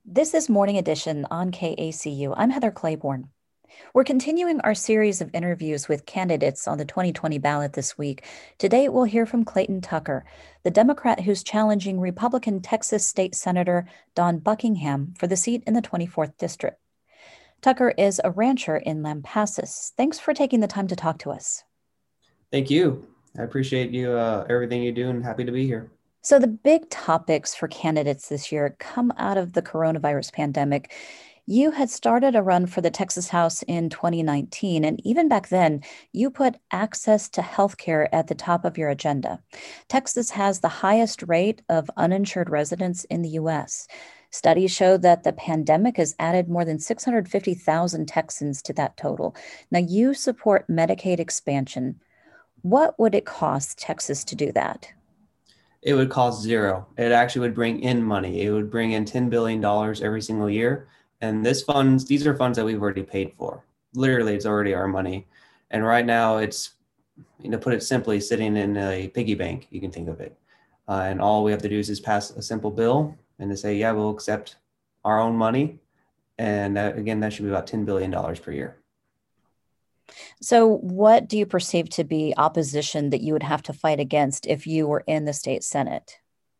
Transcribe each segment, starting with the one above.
This is Morning Edition on KACU. I'm Heather Claiborne. We're continuing our series of interviews with candidates on the 2020 ballot this week. Today, we'll hear from Clayton Tucker, the Democrat who's challenging Republican Texas State Senator Dawn Buckingham for the seat in the 24th District. Tucker is a rancher in Lampasas. Thanks for taking the time to talk to us. Thank you. I appreciate you, everything you do, and happy to be here. So, the big topics for candidates this year come out of the coronavirus pandemic. You had started a run for the Texas House in 2019, and even back then, you put access to healthcare at the top of your agenda. Texas has the highest rate of uninsured residents in the U.S. Studies show that the pandemic has added more than 650,000 Texans to that total. Now, you support Medicaid expansion. What would it cost Texas to do that? It would cost zero. It actually would bring in money. It would bring in $10 billion every single year. And these are funds that we've already paid for. Literally, it's already our money. And right now it's, put it simply, sitting in a piggy bank, you can think of it. And all we have to do is just pass a simple bill and to say, yeah, we'll accept our own money. And again, that should be about $10 billion per year. So, what do you perceive to be opposition that you would have to fight against if you were in the state Senate?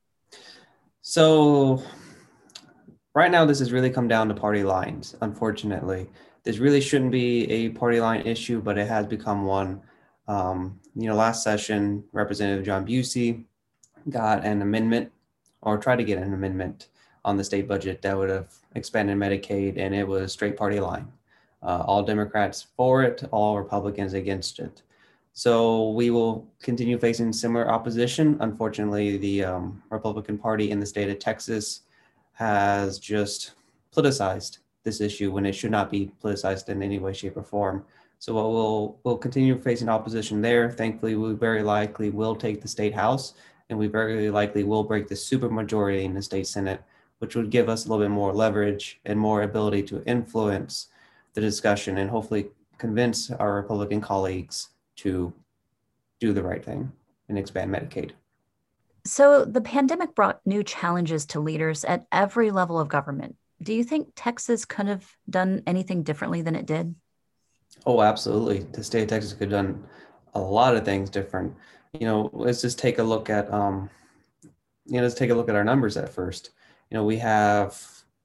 So right now, this has really come down to party lines, unfortunately. This really shouldn't be a party line issue, but it has become one. Last session, Representative John Busey got an amendment or tried to get an amendment on the state budget that would have expanded Medicaid, and it was straight party line. All Democrats for it, all Republicans against it. So we will continue facing similar opposition. Unfortunately, the Republican Party in the state of Texas has just politicized this issue when it should not be politicized in any way, shape, or form. So we'll continue facing opposition there. Thankfully, we very likely will take the state house, and we very likely will break the supermajority in the state Senate, which would give us a little bit more leverage and more ability to influence the discussion and hopefully convince our Republican colleagues to do the right thing and expand Medicaid. So, the pandemic brought new challenges to leaders at every level of government. Do you think Texas could have done anything differently than it did? Oh, absolutely. The state of Texas could have done a lot of things different. Let's just take a look at let's take a look at our numbers at first. We have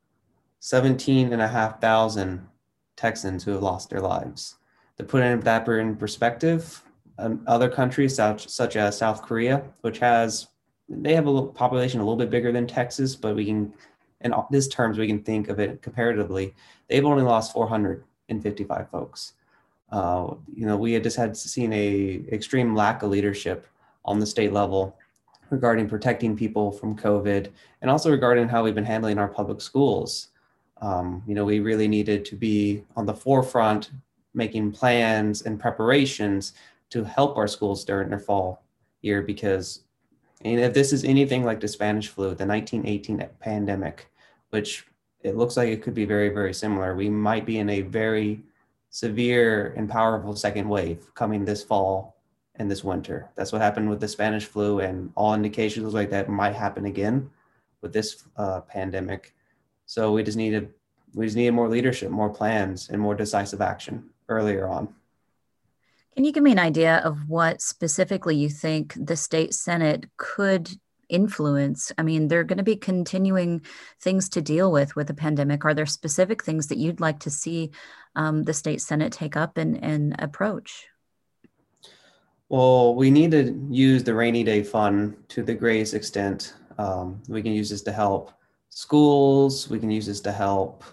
17,500 Texans who have lost their lives. To put that in perspective, other countries such as South Korea, they have a population a little bit bigger than Texas, but in these terms, we can think of it comparatively. They've only lost 455 folks. We had just seen a extreme lack of leadership on the state level regarding protecting people from COVID and also regarding how we've been handling our public schools. We really needed to be on the forefront, making plans and preparations to help our schools during their fall year, because if this is anything like the Spanish flu, the 1918 pandemic, which it looks like it could be very, very similar, we might be in a very severe and powerful second wave coming this fall and this winter. That's what happened with the Spanish flu, and all indications like that might happen again with this pandemic. So we just needed more leadership, more plans, and more decisive action earlier on. Can you give me an idea of what specifically you think the state Senate could influence? I mean, there are going to be continuing things to deal with the pandemic. Are there specific things that you'd like to see the state Senate take up and approach? Well, we need to use the rainy day fund to the greatest extent. We can use this to help schools. We can use this to help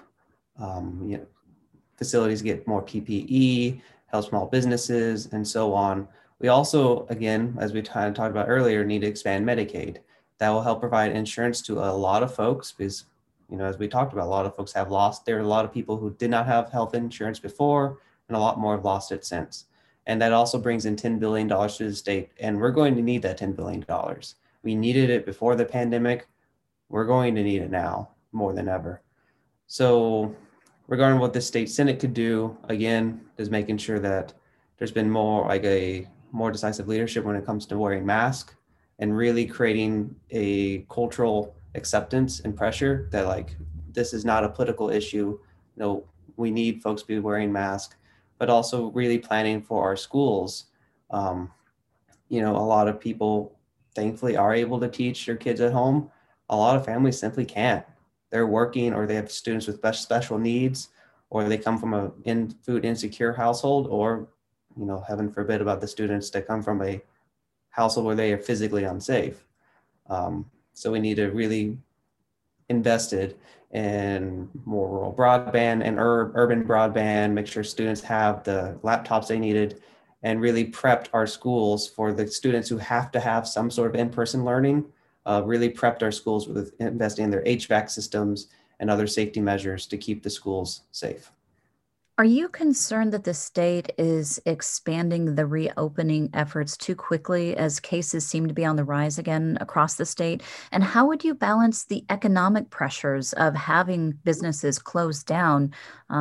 facilities get more PPE, help small businesses, and so on. We also, again, as we talked about earlier, need to expand Medicaid. That will help provide insurance to a lot of folks because, as we talked about, a lot of folks have lost. There are a lot of people who did not have health insurance before, and a lot more have lost it since. And that also brings in $10 billion to the state, and we're going to need that $10 billion. We needed it before the pandemic. We're going to need it now more than ever. So regarding what the state Senate could do, again, is making sure that there's been more decisive leadership when it comes to wearing masks and really creating a cultural acceptance and pressure that this is not a political issue. We need folks to be wearing masks, but also really planning for our schools. Um, a lot of people thankfully are able to teach their kids at home. A lot of families simply can't. They're working, or they have students with special needs, or they come from a food insecure household, or, heaven forbid about the students that come from a household where they are physically unsafe. So we need to really invested in more rural broadband and urban broadband, make sure students have the laptops they needed, and really prepped our schools for the students who have to have some sort of in-person learning, really prepped our schools with investing in their HVAC systems and other safety measures to keep the schools safe. Are you concerned that the state is expanding the reopening efforts too quickly as cases seem to be on the rise again across the state? And how would you balance the economic pressures of having businesses closed down,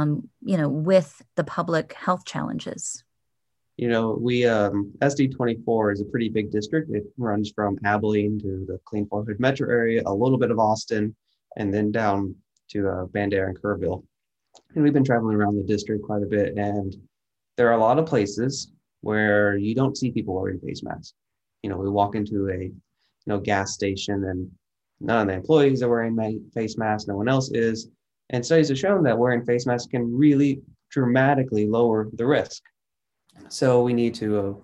with the public health challenges? We SD24 is a pretty big district. It runs from Abilene to the Clean Fort Hood metro area, a little bit of Austin, and then down to Bandera and Kerrville. And we've been traveling around the district quite a bit, and there are a lot of places where you don't see people wearing face masks. We walk into a gas station, and none of the employees are wearing face masks. No one else is. And studies have shown that wearing face masks can really dramatically lower the risk. So we need to,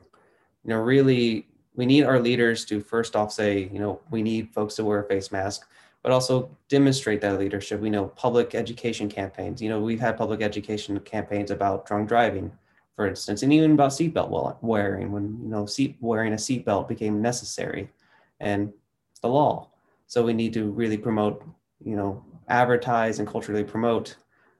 we need our leaders to first off say, we need folks to wear a face mask, but also demonstrate that leadership. We know public education campaigns. We've had public education campaigns about drunk driving, for instance, and even about seatbelt wearing when, wearing a seatbelt became necessary and the law. So we need to really promote, advertise and culturally promote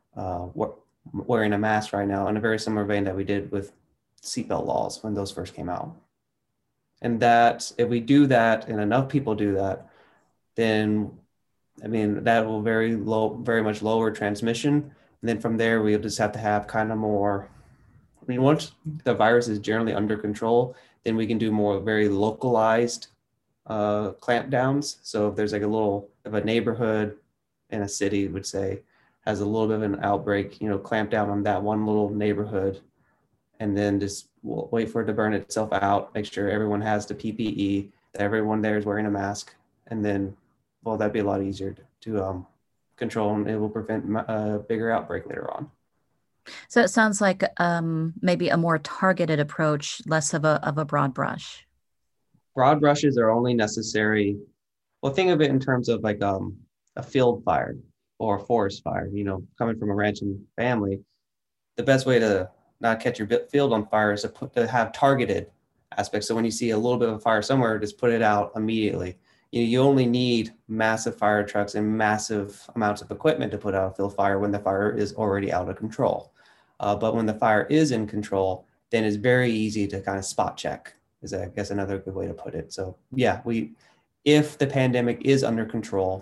wearing a mask right now in a very similar vein that we did with seatbelt laws when those first came out. And that if we do that and enough people do that, then that will very much lower transmission. And then from there, we'll just have to have kind of more, once the virus is generally under control, then we can do more very localized clampdowns. So if there's like if a neighborhood in a city would say has a little bit of an outbreak, clamp down on that one little neighborhood, and then just wait for it to burn itself out, make sure everyone has the PPE, that everyone there is wearing a mask, and then, that'd be a lot easier to control, and it will prevent a bigger outbreak later on. So it sounds like maybe a more targeted approach, less of a broad brush. Broad brushes are only necessary. Well, think of it in terms of like a field fire or a forest fire. Coming from a ranching family, the best way to not catch your field on fire is to have targeted aspects. So when you see a little bit of a fire somewhere, just put it out immediately. You only need massive fire trucks and massive amounts of equipment to put out a field fire when the fire is already out of control. But when the fire is in control, then it's very easy to kind of spot check, is I guess another good way to put it. So yeah, if the pandemic is under control,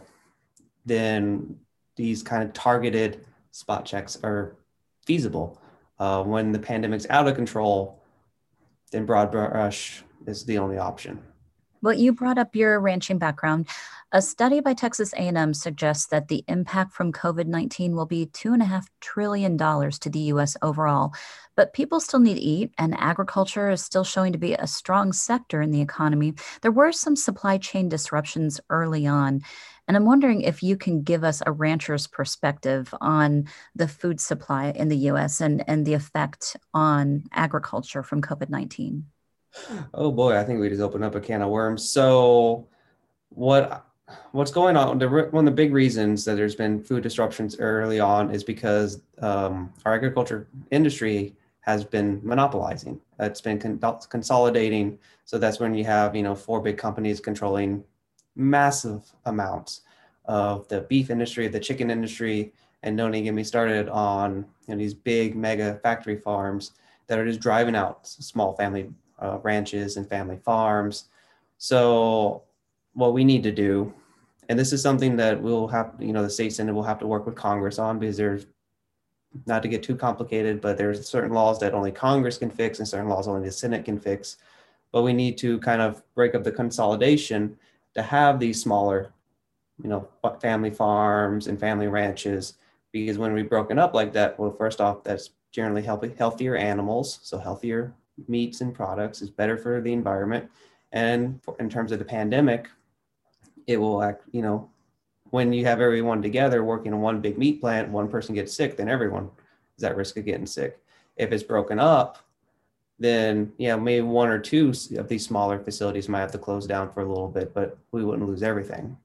then these kind of targeted spot checks are feasible. When the pandemic's out of control, then broad brush is the only option. Well, you brought up your ranching background. A study by Texas A&M suggests that the impact from COVID-19 will be $2.5 trillion to the U.S. overall. But people still need to eat, and agriculture is still showing to be a strong sector in the economy. There were some supply chain disruptions early on, and I'm wondering if you can give us a rancher's perspective on the food supply in the U.S. and the effect on agriculture from COVID-19. Oh boy, I think we just opened up a can of worms. So what's going on? One of the big reasons that there's been food disruptions early on is because our agriculture industry has been monopolizing. It's been consolidating. So that's when you have, 4 big companies controlling massive amounts of the beef industry, the chicken industry, and don't even get me started on these big mega factory farms that are just driving out small family ranches and family farms. So what we need to do, and this is something that we'll have, the state Senate will have to work with Congress on, because there's, not to get too complicated, but there's certain laws that only Congress can fix and certain laws only the Senate can fix. But we need to kind of break up the consolidation to have these smaller family farms and family ranches, because when we've broken up like that, well, first off, that's generally healthier animals, so healthier meats and products is better for the environment. And in terms of the pandemic, it will when you have everyone together working on one big meat plant, one person gets sick, then everyone is at risk of getting sick. If it's broken up, then maybe one or two of these smaller facilities might have to close down for a little bit, but we wouldn't lose everything.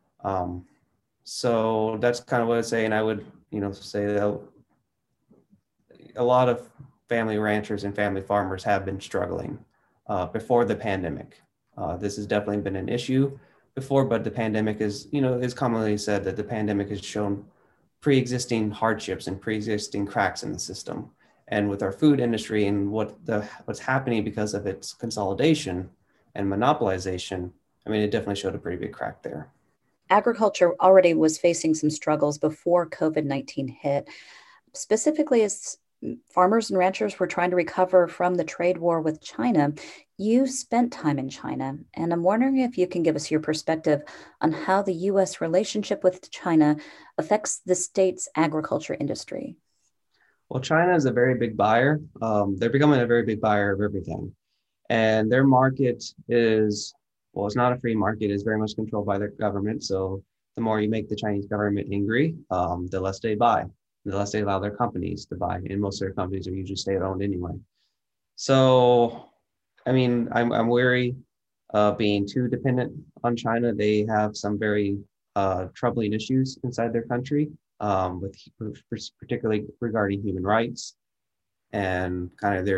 So that's kind of what I'd say. And I would, say that a lot of family ranchers and family farmers have been struggling before the pandemic. This has definitely been an issue before, but the pandemic is commonly said that the pandemic has shown pre-existing hardships and pre-existing cracks in the system. And with our food industry and what's happening because of its consolidation and monopolization, I mean, it definitely showed a pretty big crack there. Agriculture already was facing some struggles before COVID-19 hit, specifically as farmers and ranchers were trying to recover from the trade war with China. You spent time in China, and I'm wondering if you can give us your perspective on how the U.S. relationship with China affects the state's agriculture industry. Well, China is a very big buyer. They're becoming a very big buyer of everything. And their market is, well, it's not a free market. It's very much controlled by their government. So the more you make the Chinese government angry, the less they buy, the less they allow their companies to buy. And most of their companies are usually state-owned anyway. So, I mean, I'm wary of being too dependent on China. They have some very troubling issues inside their country, with particularly regarding human rights and kind of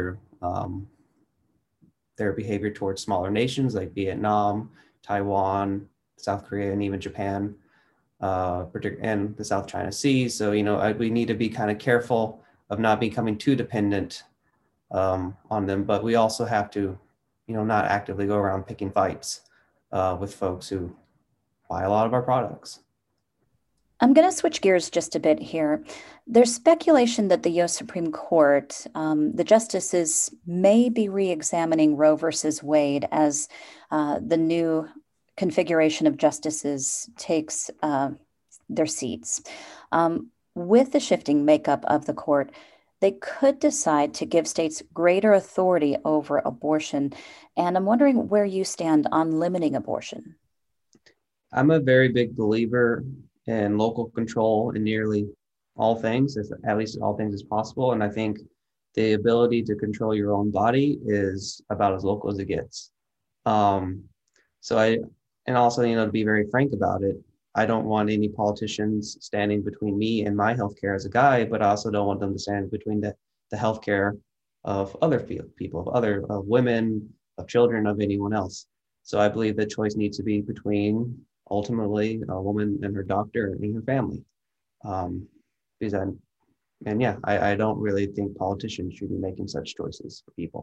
their behavior towards smaller nations like Vietnam, Taiwan, South Korea, and even Japan, and the South China Sea. So, we need to be kind of careful of not becoming too dependent on them, but we also have to, not actively go around picking fights with folks who buy a lot of our products. I'm going to switch gears just a bit here. There's speculation that the U.S. Supreme Court, the justices may be re-examining Roe versus Wade as the new configuration of justices takes their seats. With the shifting makeup of the court, they could decide to give states greater authority over abortion. And I'm wondering where you stand on limiting abortion. I'm a very big believer in local control in nearly all things, at least all things as possible. And I think the ability to control your own body is about as local as it gets. Um, and also, to be very frank about it, I don't want any politicians standing between me and my healthcare as a guy, but I also don't want them to stand between the healthcare of other people, of other women, of children, of anyone else. So I believe the choice needs to be between ultimately a woman and her doctor and her family. Because I don't really think politicians should be making such choices for people.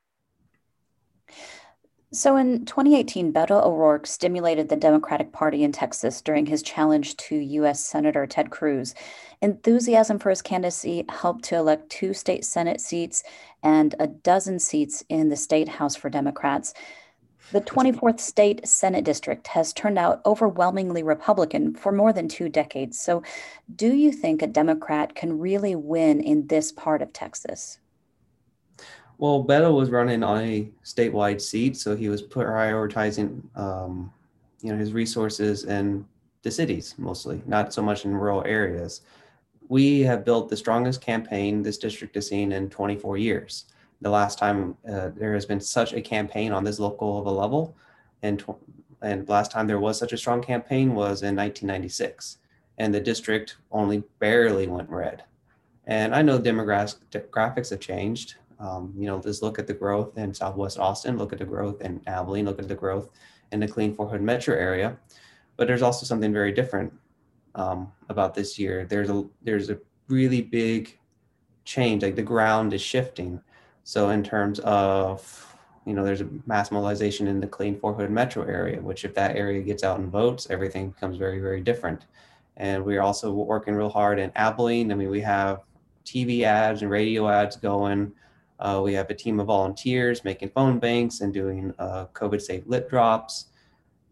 So in 2018, Beto O'Rourke stimulated the Democratic Party in Texas during his challenge to U.S. Senator Ted Cruz. Enthusiasm for his candidacy helped to elect 2 state Senate seats and a dozen seats in the state House for Democrats. The 24th state Senate district has turned out overwhelmingly Republican for more than 2 decades. So, do you think a Democrat can really win in this part of Texas? Well, Beto was running on a statewide seat, so he was prioritizing, his resources in the cities mostly, not so much in rural areas. We have built the strongest campaign this district has seen in 24 years. The last time there has been such a campaign on this local of a level, and last time there was such a strong campaign was in 1996, and the district only barely went red. And I know demographics have changed. Just look at the growth in Southwest Austin, look at the growth in Abilene, look at the growth in the Clean Fort Hood metro area. But there's also something very different about this year. There's a really big change, like the ground is shifting. So in terms of, there's a mass mobilization in the Clean Fort Hood metro area, which if that area gets out and votes, everything becomes very, very different. And we're also working real hard in Abilene. I mean, we have TV ads and radio ads going. We have a team of volunteers making phone banks and doing COVID safe lip drops.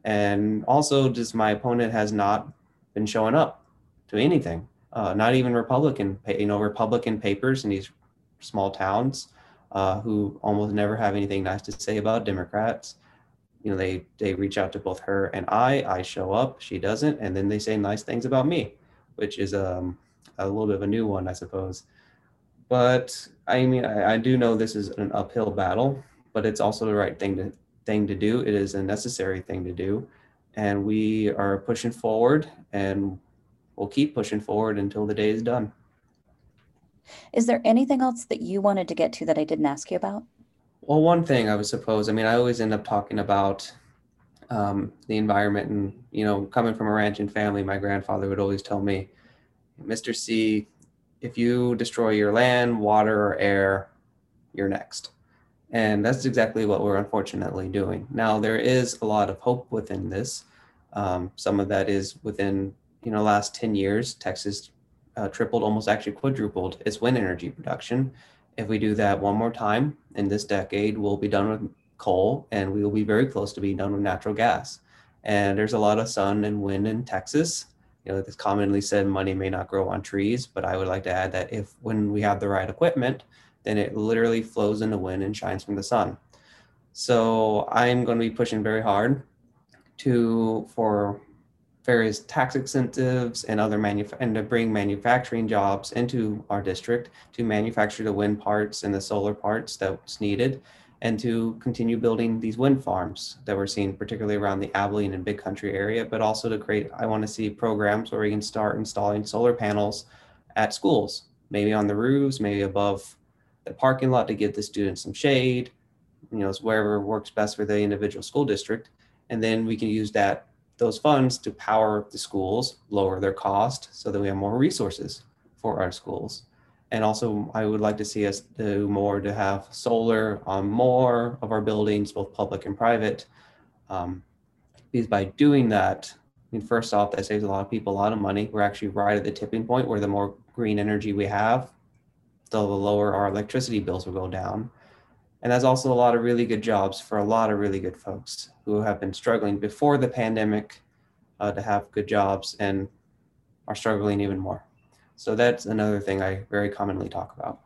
And also just my opponent has not been showing up to anything, not even Republican papers in these small towns who almost never have anything nice to say about Democrats. They reach out to both her and I show up, she doesn't, and then they say nice things about me, which is a little bit of a new one, I suppose. But I mean, I do know this is an uphill battle, but it's also the right thing to do. It is a necessary thing to do, and we are pushing forward, and we'll keep pushing forward until the day is done. Is there anything else that you wanted to get to that I didn't ask you about? Well, one thing I would suppose, I mean, I always end up talking about the environment, and coming from a ranching family, my grandfather would always tell me, Mr. C, if you destroy your land, water, or air, you're next. And that's exactly what we're unfortunately doing. Now, there is a lot of hope within this. Some of that is within, last 10 years, Texas tripled, almost actually quadrupled its wind energy production. If we do that one more time in this decade, we'll be done with coal, and we will be very close to being done with natural gas. And there's a lot of sun and wind in Texas. It's commonly said money may not grow on trees, but I would like to add that when we have the right equipment, then it literally flows in the wind and shines from the sun. So I'm going to be pushing very hard for various tax incentives and and to bring manufacturing jobs into our district to manufacture the wind parts and the solar parts that's needed, and to continue building these wind farms that we're seeing, particularly around the Abilene and Big Country area, but also I want to see programs where we can start installing solar panels at schools, maybe on the roofs, maybe above the parking lot to give the students some shade, it's wherever works best for the individual school district. And then we can use those funds to power the schools, lower their cost so that we have more resources for our schools. And also, I would like to see us do more to have solar on more of our buildings, both public and private. Because by doing that, I mean, first off, that saves a lot of people a lot of money. We're actually right at the tipping point where the more green energy we have, the lower our electricity bills will go down. And that's also a lot of really good jobs for a lot of really good folks who have been struggling before the pandemic to have good jobs and are struggling even more. So that's another thing I very commonly talk about.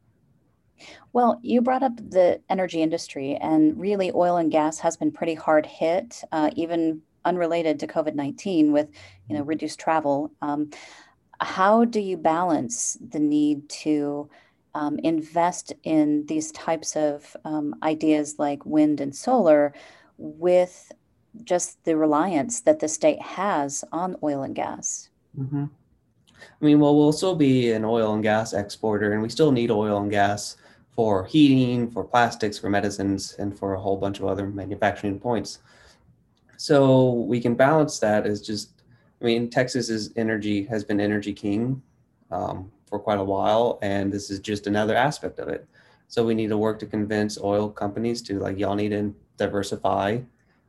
Well, you brought up the energy industry, and really, oil and gas has been pretty hard hit, even unrelated to COVID-19 with, reduced travel. How do you balance the need to invest in these types of ideas like wind and solar with just the reliance that the state has on oil and gas? Mm-hmm. I mean, well, we'll still be an oil and gas exporter, and we still need oil and gas for heating, for plastics, for medicines, and for a whole bunch of other manufacturing points. So we can balance that as Texas has been energy king for quite a while, and this is just another aspect of it. So we need to work to convince oil companies to y'all need to diversify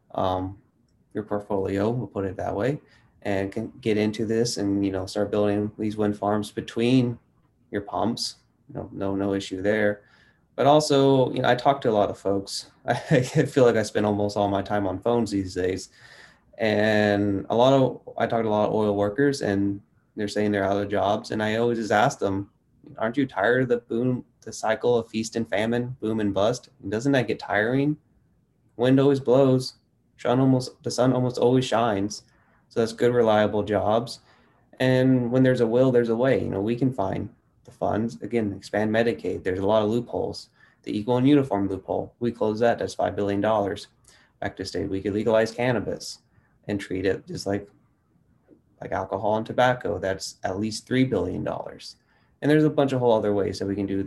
your portfolio, we'll put it that way, and can get into this and start building these wind farms between your pumps. No issue there. But also, I talk to a lot of folks. I feel like I spend almost all my time on phones these days, and I talk to a lot of oil workers, and they're saying they're out of jobs, and I always just ask them, aren't you tired of the cycle of feast and famine, boom and bust? Doesn't that get tiring? Wind always blows, the sun almost always shines. So that's good, reliable jobs. And when there's a will, there's a way. We can find the funds. Again, expand Medicaid. There's a lot of loopholes. The equal and uniform loophole, we close that. That's $5 billion back to state. We could legalize cannabis and treat it just like alcohol and tobacco. That's at least $3 billion. And there's a bunch of whole other ways that we can do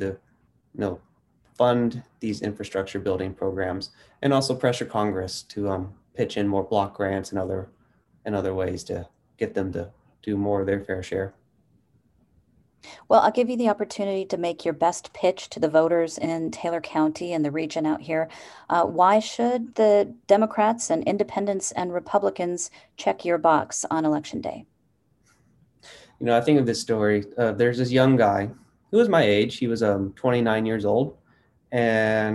fund these infrastructure building programs, and also pressure Congress to pitch in more block grants and other ways to get them to do more of their fair share. Well, I'll give you the opportunity to make your best pitch to the voters in Taylor County and the region out here. Why should the Democrats and independents and Republicans check your box on election day? I think of this story. There's this young guy who was my age. He was 29 years old, and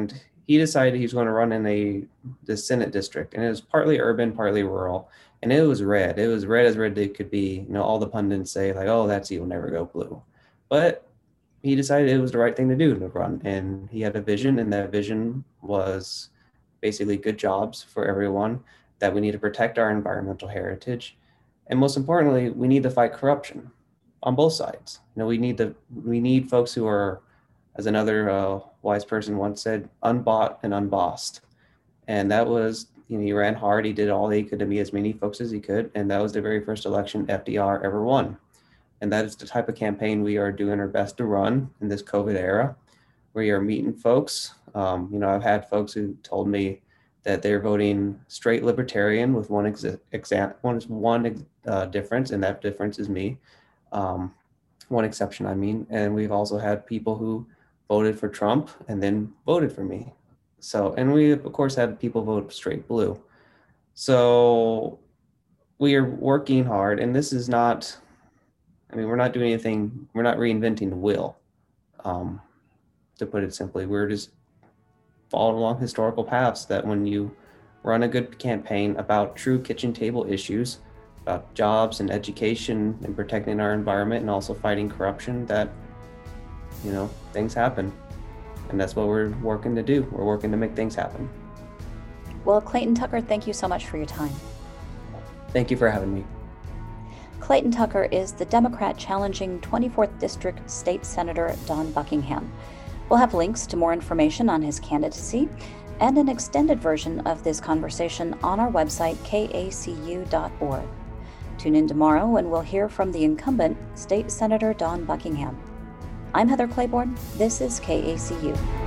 he decided he was going to run in the Senate district, and it was partly urban, partly rural, and it was red. It was red as red it could be. You know, all the pundits say like, "Oh, that seat will never go blue," but he decided it was the right thing to do to run, and he had a vision, and that vision was basically good jobs for everyone. That we need to protect our environmental heritage, and most importantly, we need to fight corruption on both sides. You know, we need folks who are, as another wise person once said, unbought and unbossed. And that was, you know, he ran hard. He did all he could to meet as many folks as he could. And that was the very first election FDR ever won. And that is the type of campaign we are doing our best to run in this COVID era. We are meeting folks. You know, I've had folks who told me that they're voting straight libertarian with one difference, and that difference is me. One exception, I mean. And we've also had people who voted for Trump and then voted for me. So, and we of course had people vote straight blue. So we are working hard, and this is not, I mean, we're not doing anything, we're not reinventing the wheel, to put it simply. We're just following along historical paths that when you run a good campaign about true kitchen table issues, about jobs and education and protecting our environment and also fighting corruption, that, you know, things happen. And that's what we're working to do. We're working to make things happen. Well, Clayton Tucker, thank you so much for your time. Thank you for having me. Clayton Tucker is the Democrat challenging 24th District State Senator Dawn Buckingham. We'll have links to more information on his candidacy and an extended version of this conversation on our website, kacu.org. Tune in tomorrow when we'll hear from the incumbent, State Senator Dawn Buckingham. I'm Heather Claiborne. This is KACU.